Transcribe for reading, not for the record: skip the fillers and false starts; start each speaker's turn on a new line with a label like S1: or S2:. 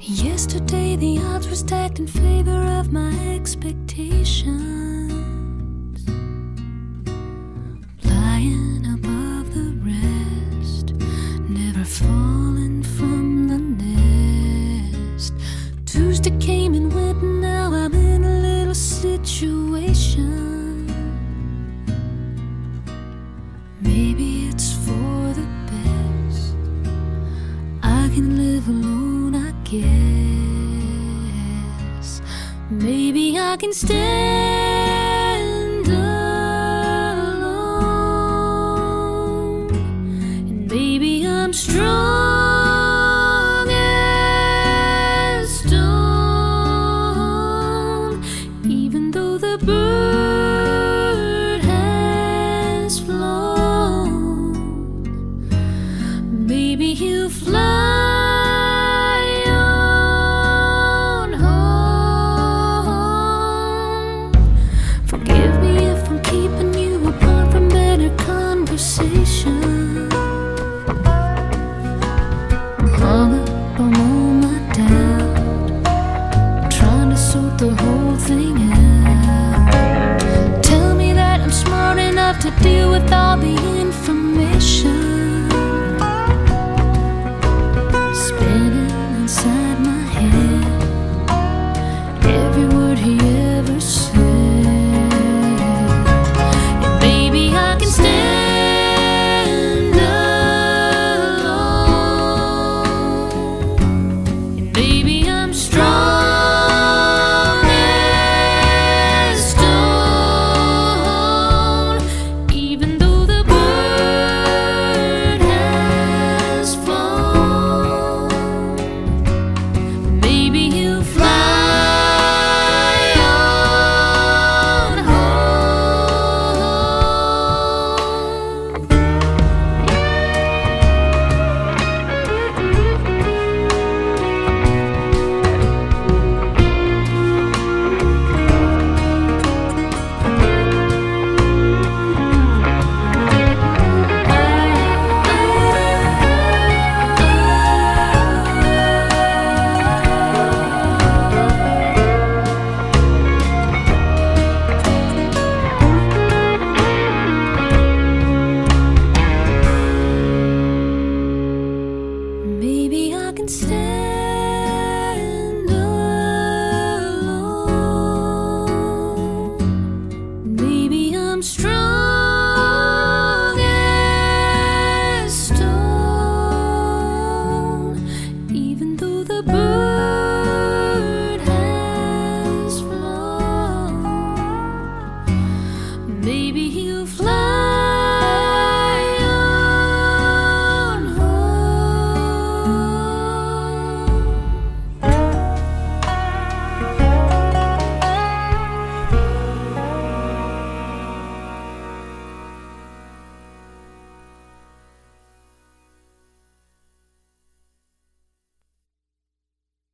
S1: Yesterday the odds were stacked in favor of my expectations, flying above the rest, never falling from the nest. Tuesday came and went and now I'm in a little situation. Maybe it's for the best. I can live alone, I guess. Maybe I can stand alone, and maybe I'm strong as stone, even though the bird has flown. Maybe he'll fly conversation. Hung up on all my doubt, trying to sort the whole thing out. Tell me that I'm smart enough to deal with all the information spinning inside my head, every word he ever said. And baby, I can stand stand alone. Maybe I'm strong as stone, even though the bird has flown. Maybe he'll fly